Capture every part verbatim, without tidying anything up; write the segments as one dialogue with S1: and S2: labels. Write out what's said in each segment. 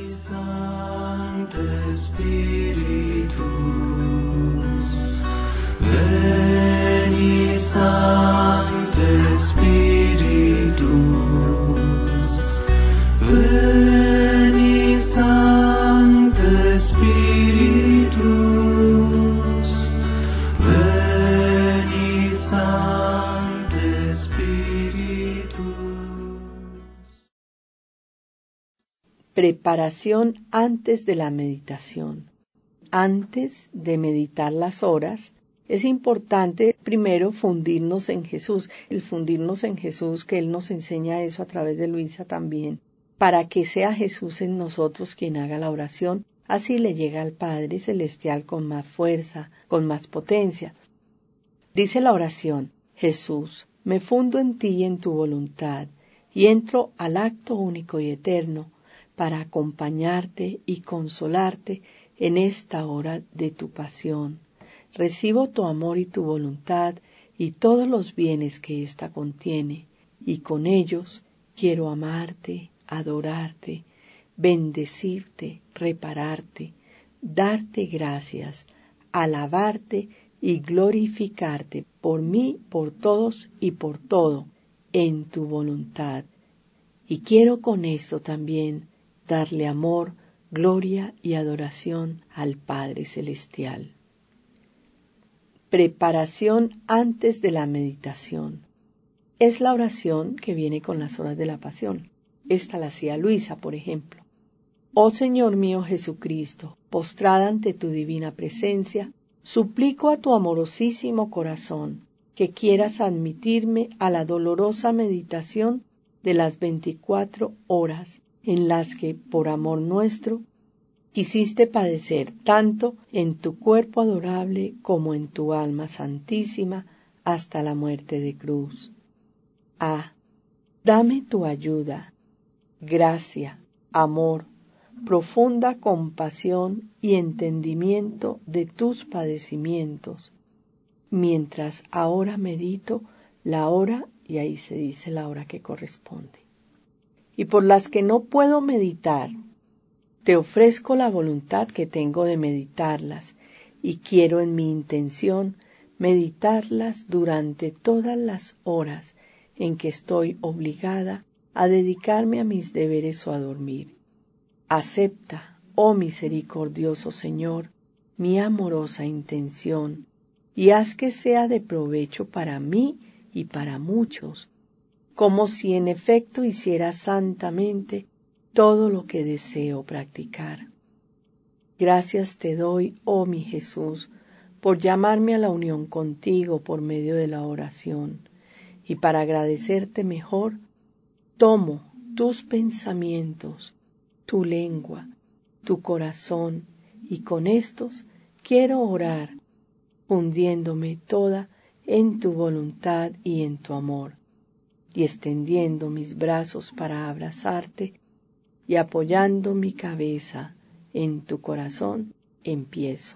S1: Sancte Spiritus, veni Sancte Spiritus, veni Sancte Spiritus, veni Sancte Spiritus.
S2: Preparación antes de la meditación. Antes de meditar las horas, es importante primero fundirnos en Jesús, el fundirnos en Jesús, que Él nos enseña eso a través de Luisa también, para que sea Jesús en nosotros quien haga la oración, así le llega al Padre Celestial con más fuerza, con más potencia. Dice la oración: Jesús, me fundo en ti y en tu voluntad, y entro al acto único y eterno, para acompañarte y consolarte en esta hora de tu pasión. Recibo tu amor y tu voluntad y todos los bienes que ésta contiene, y con ellos quiero amarte, adorarte, bendecirte, repararte, darte gracias, alabarte y glorificarte por mí, por todos y por todo, en tu voluntad. Y quiero con esto también darle amor, gloria y adoración al Padre Celestial. Preparación antes de la meditación. Es la oración que viene con las horas de la pasión. Esta la hacía Luisa, por ejemplo. Oh Señor mío Jesucristo, postrada ante tu divina presencia, suplico a tu amorosísimo corazón que quieras admitirme a la dolorosa meditación de las veinticuatro horas en las que, por amor nuestro, quisiste padecer tanto en tu cuerpo adorable como en tu alma santísima hasta la muerte de cruz. Ah, dame tu ayuda, gracia, amor, profunda compasión y entendimiento de tus padecimientos, mientras ahora medito la hora, y ahí se dice la hora que corresponde. Y por las que no puedo meditar, te ofrezco la voluntad que tengo de meditarlas, y quiero en mi intención meditarlas durante todas las horas en que estoy obligada a dedicarme a mis deberes o a dormir. Acepta, oh misericordioso Señor, mi amorosa intención, y haz que sea de provecho para mí y para muchos, como si en efecto hiciera santamente todo lo que deseo practicar. Gracias te doy, oh mi Jesús, por llamarme a la unión contigo por medio de la oración, y para agradecerte mejor, tomo tus pensamientos, tu lengua, tu corazón, y con estos quiero orar, fundiéndome toda en tu voluntad y en tu amor, y extendiendo mis brazos para abrazarte, y apoyando mi cabeza en tu corazón, empiezo.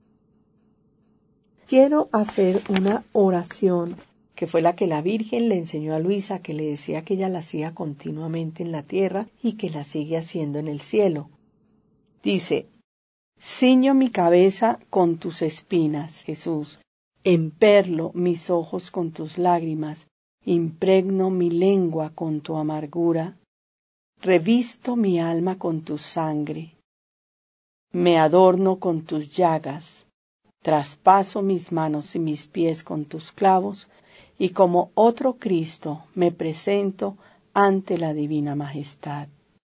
S2: Quiero hacer una oración que fue la que la Virgen le enseñó a Luisa, que le decía que ella la hacía continuamente en la tierra y que la sigue haciendo en el cielo. Dice: ciño mi cabeza con tus espinas, Jesús, emperlo mis ojos con tus lágrimas, impregno mi lengua con tu amargura, revisto mi alma con tu sangre, me adorno con tus llagas, traspaso mis manos y mis pies con tus clavos, y como otro Cristo me presento ante la divina majestad.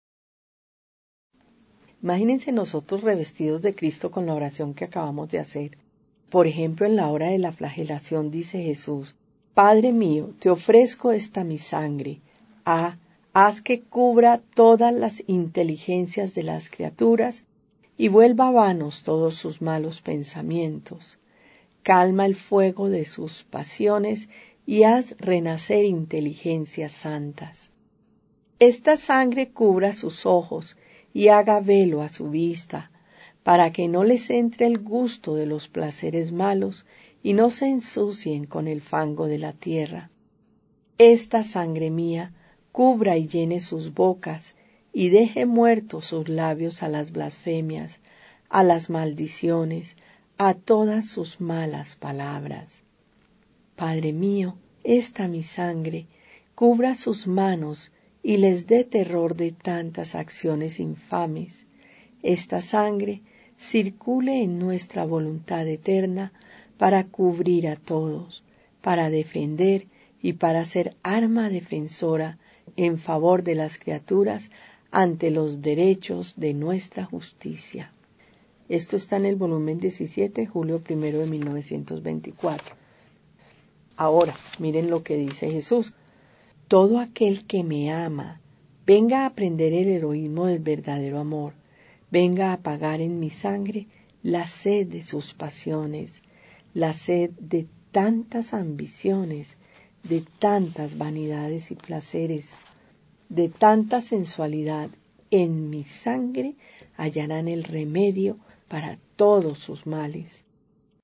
S2: Imagínense nosotros revestidos de Cristo con la oración que acabamos de hacer. Por ejemplo, en la hora de la flagelación dice Jesús: Padre mío, te ofrezco esta mi sangre. Ah, haz que cubra todas las inteligencias de las criaturas y vuelva vanos todos sus malos pensamientos. Calma el fuego de sus pasiones y haz renacer inteligencias santas. Esta sangre cubra sus ojos y haga velo a su vista, para que no les entre el gusto de los placeres malos y no se ensucien con el fango de la tierra. Esta sangre mía cubra y llene sus bocas y deje muertos sus labios a las blasfemias, a las maldiciones, a todas sus malas palabras. Padre mío, esta mi sangre, cubra sus manos y les dé terror de tantas acciones infames. Esta sangre circule en nuestra voluntad eterna para cubrir a todos, para defender y para ser arma defensora en favor de las criaturas ante los derechos de nuestra justicia. Esto está en el volumen diecisiete, julio primero de mil novecientos veinticuatro. Ahora, miren lo que dice Jesús. Todo aquel que me ama, venga a aprender el heroísmo del verdadero amor, venga a apagar en mi sangre la sed de sus pasiones, la sed de tantas ambiciones, de tantas vanidades y placeres, de tanta sensualidad. En mi sangre hallarán el remedio para todos sus males.